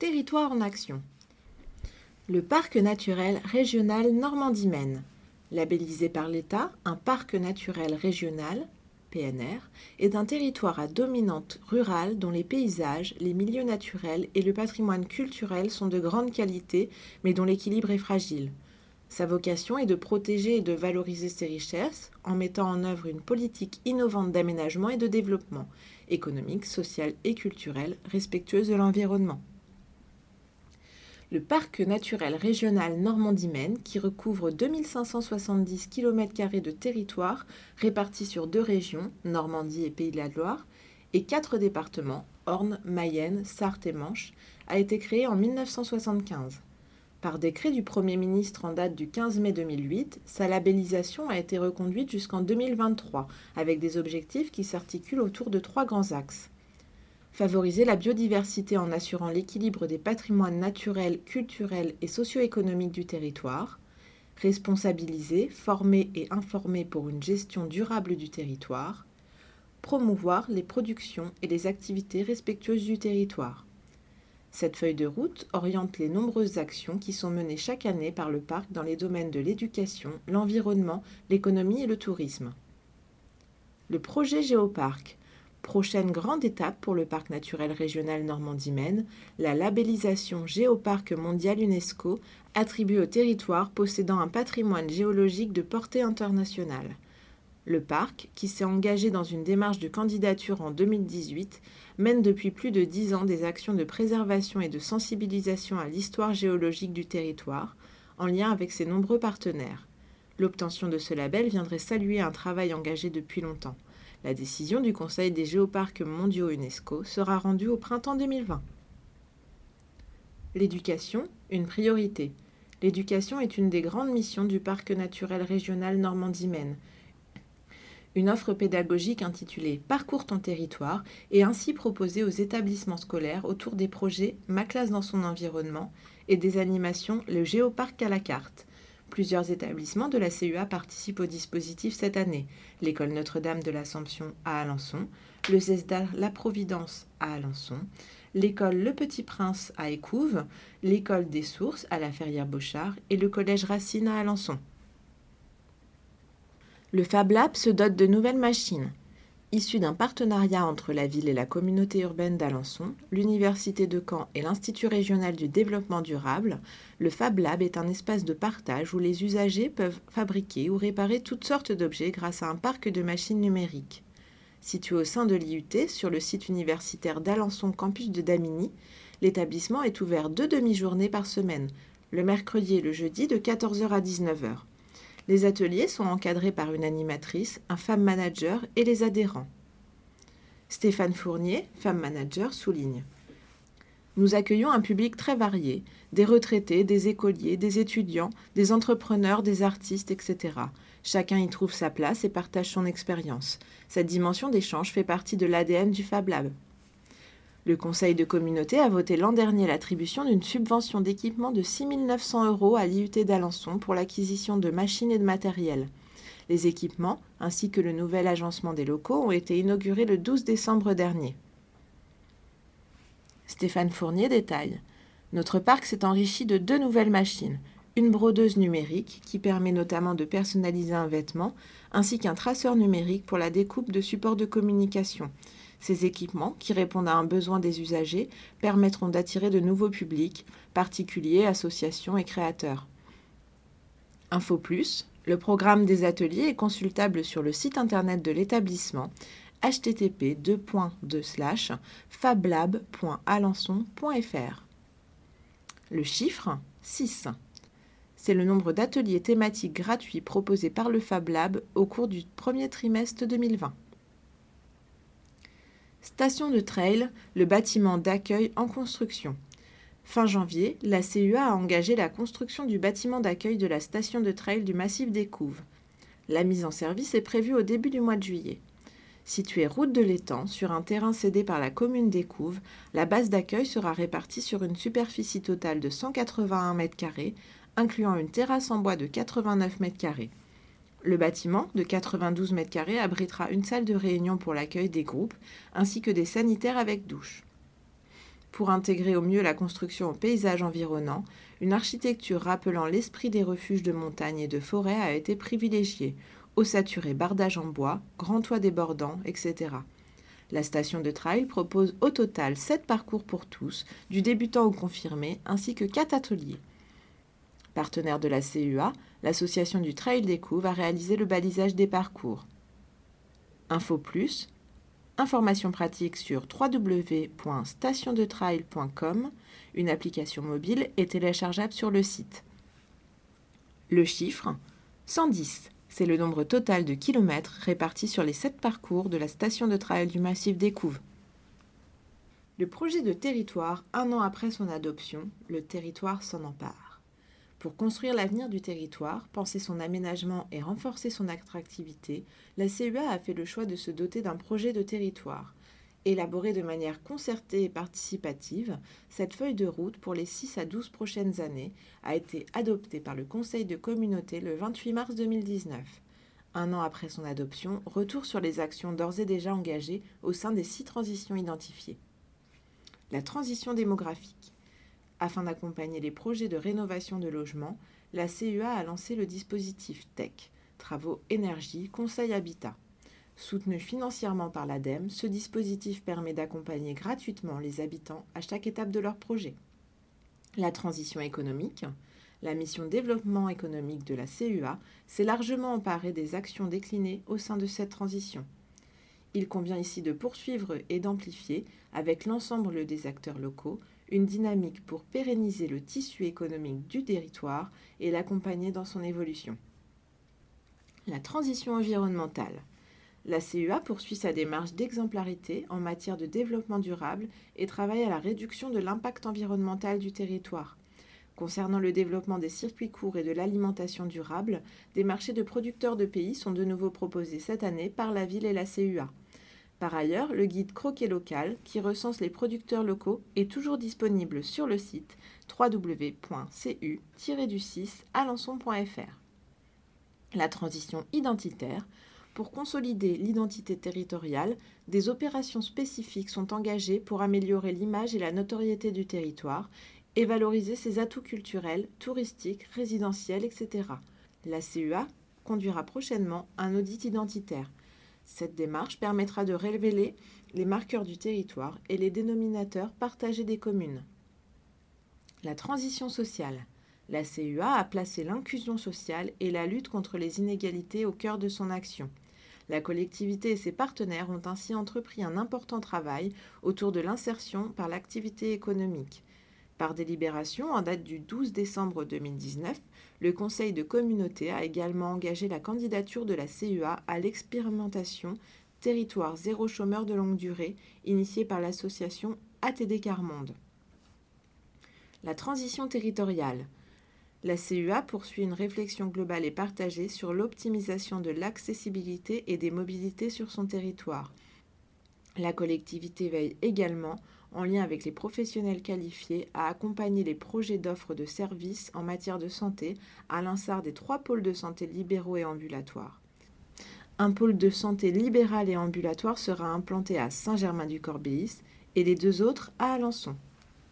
Territoire en action. Le parc naturel régional Normandie-Maine, labellisé par l'État, un parc naturel régional, PNR, est un territoire à dominante rurale dont les paysages, les milieux naturels et le patrimoine culturel sont de grande qualité, mais dont l'équilibre est fragile. Sa vocation est de protéger et de valoriser ces richesses en mettant en œuvre une politique innovante d'aménagement et de développement, économique, social et culturel, respectueuse de l'environnement. Le parc naturel régional Normandie-Maine, qui recouvre 2570 km² de territoire répartis sur 2 régions, Normandie et Pays de la Loire, et 4 départements, Orne, Mayenne, Sarthe et Manche, a été créé en 1975. Par décret du Premier ministre en date du 15 mai 2008, sa labellisation a été reconduite jusqu'en 2023, avec des objectifs qui s'articulent autour de 3 grands axes. Favoriser la biodiversité en assurant l'équilibre des patrimoines naturels, culturels et socio-économiques du territoire. Responsabiliser, former et informer pour une gestion durable du territoire. Promouvoir les productions et les activités respectueuses du territoire. Cette feuille de route oriente les nombreuses actions qui sont menées chaque année par le parc dans les domaines de l'éducation, l'environnement, l'économie et le tourisme. Le projet Géoparc. Prochaine grande étape pour le parc naturel régional Normandie-Maine, la labellisation Géoparc mondial UNESCO attribuée au territoire possédant un patrimoine géologique de portée internationale. Le parc, qui s'est engagé dans une démarche de candidature en 2018, mène depuis plus de 10 ans des actions de préservation et de sensibilisation à l'histoire géologique du territoire, en lien avec ses nombreux partenaires. L'obtention de ce label viendrait saluer un travail engagé depuis longtemps. La décision du Conseil des géoparcs mondiaux UNESCO sera rendue au printemps 2020. L'éducation, une priorité. L'éducation est une des grandes missions du parc naturel régional Normandie-Maine. Une offre pédagogique intitulée « Parcours ton territoire » est ainsi proposée aux établissements scolaires autour des projets « Ma classe dans son environnement » et des animations « Le géoparc à la carte ». Plusieurs établissements de la CUA participent au dispositif cette année. L'école Notre-Dame de l'Assomption à Alençon, le CESDA La Providence à Alençon, l'école Le Petit Prince à Écouves, l'école des Sources à La Ferrière-Bochard et le collège Racine à Alençon. Le Fab Lab se dote de nouvelles machines. Issu d'un partenariat entre la ville et la communauté urbaine d'Alençon, l'Université de Caen et l'Institut régional du développement durable, le Fab Lab est un espace de partage où les usagers peuvent fabriquer ou réparer toutes sortes d'objets grâce à un parc de machines numériques. Situé au sein de l'IUT, sur le site universitaire d'Alençon campus de Damigny, l'établissement est ouvert 2 demi-journées par semaine, le mercredi et le jeudi de 14h à 19h. Les ateliers sont encadrés par une animatrice, un femme manager et les adhérents. Stéphane Fournier, femme manager, souligne: Nous accueillons un public très varié, des retraités, des écoliers, des étudiants, des entrepreneurs, des artistes, etc. Chacun y trouve sa place et partage son expérience. Cette dimension d'échange fait partie de l'ADN du Fab Lab. Le conseil de communauté a voté l'an dernier l'attribution d'une subvention d'équipement de 6 900 € à l'IUT d'Alençon pour l'acquisition de machines et de matériel. Les équipements, ainsi que le nouvel agencement des locaux, ont été inaugurés le 12 décembre dernier. Stéphane Fournier détaille: Notre parc s'est enrichi de 2 nouvelles machines, une brodeuse numérique qui permet notamment de personnaliser un vêtement, ainsi qu'un traceur numérique pour la découpe de supports de communication. Ces équipements, qui répondent à un besoin des usagers, permettront d'attirer de nouveaux publics, particuliers, associations et créateurs. Info plus, le programme des ateliers est consultable sur le site internet de l'établissement http://fablab.alençon.fr. Le chiffre 6. C'est le nombre d'ateliers thématiques gratuits proposés par le Fab Lab au cours du premier trimestre 2020. Station de trail, le bâtiment d'accueil en construction. Fin janvier, la CUA a engagé la construction du bâtiment d'accueil de la station de trail du massif d'Écouves. La mise en service est prévue au début du mois de juillet. Située route de l'Étang, sur un terrain cédé par la commune d'Écouves, la base d'accueil sera répartie sur une superficie totale de 181 m², incluant une terrasse en bois de 89 m². Le bâtiment, de 92 m², abritera une salle de réunion pour l'accueil des groupes, ainsi que des sanitaires avec douche. pour intégrer au mieux la construction au paysage environnant, une architecture rappelant l'esprit des refuges de montagne et de forêt a été privilégiée, ossaturé bardage en bois, grand toit débordant, etc. La station de trail propose au total 7 parcours pour tous, du débutant au confirmé, ainsi que 4 ateliers. Partenaire de la CUA, l'association du Trail des Couves a réalisé le balisage des parcours. Info plus, informations pratiques sur www.stationdetrail.com, une application mobile est téléchargeable sur le site. Le chiffre 110, c'est le nombre total de kilomètres répartis sur les 7 parcours de la station de trail du massif des Couves. Le projet de territoire, 1 an après son adoption, le territoire s'en empare. Pour construire l'avenir du territoire, penser son aménagement et renforcer son attractivité, la CUA a fait le choix de se doter d'un projet de territoire. Élaborée de manière concertée et participative, cette feuille de route pour les 6 à 12 prochaines années a été adoptée par le Conseil de communauté le 28 mars 2019. 1 an après son adoption, retour sur les actions d'ores et déjà engagées au sein des 6 transitions identifiées. La transition démographique. Afin d'accompagner les projets de rénovation de logements, la CUA a lancé le dispositif TEC, Travaux Énergie Conseil Habitat. Soutenu financièrement par l'ADEME, ce dispositif permet d'accompagner gratuitement les habitants à chaque étape de leur projet. La transition économique. La mission développement économique de la CUA s'est largement emparée des actions déclinées au sein de cette transition. Il convient ici de poursuivre et d'amplifier, avec l'ensemble des acteurs locaux, une dynamique pour pérenniser le tissu économique du territoire et l'accompagner dans son évolution. La transition environnementale. La CUA poursuit sa démarche d'exemplarité en matière de développement durable et travaille à la réduction de l'impact environnemental du territoire. Concernant le développement des circuits courts et de l'alimentation durable, des marchés de producteurs de pays sont de nouveau proposés cette année par la ville et la CUA. Par ailleurs, le guide Croquet local, qui recense les producteurs locaux, est toujours disponible sur le site www.cu-alençon.fr. La transition identitaire. Pour consolider l'identité territoriale, des opérations spécifiques sont engagées pour améliorer l'image et la notoriété du territoire et valoriser ses atouts culturels, touristiques, résidentiels, etc. La CUA conduira prochainement un audit identitaire. Cette démarche permettra de révéler les marqueurs du territoire et les dénominateurs partagés des communes. La transition sociale. La CUA a placé l'inclusion sociale et la lutte contre les inégalités au cœur de son action. La collectivité et ses partenaires ont ainsi entrepris un important travail autour de l'insertion par l'activité économique. Par délibération, en date du 12 décembre 2019, le Conseil de communauté a également engagé la candidature de la CUA à l'expérimentation Territoire zéro chômeur de longue durée, initiée par l'association ATD Carmonde. La transition territoriale. La CUA poursuit une réflexion globale et partagée sur l'optimisation de l'accessibilité et des mobilités sur son territoire. La collectivité veille également, en lien avec les professionnels qualifiés, à accompagner les projets d'offres de services en matière de santé, à l'instar des 3 pôles de santé libéraux et ambulatoires. Un pôle de santé libéral et ambulatoire sera implanté à Saint-Germain-du-Corbéis et les 2 autres à Alençon.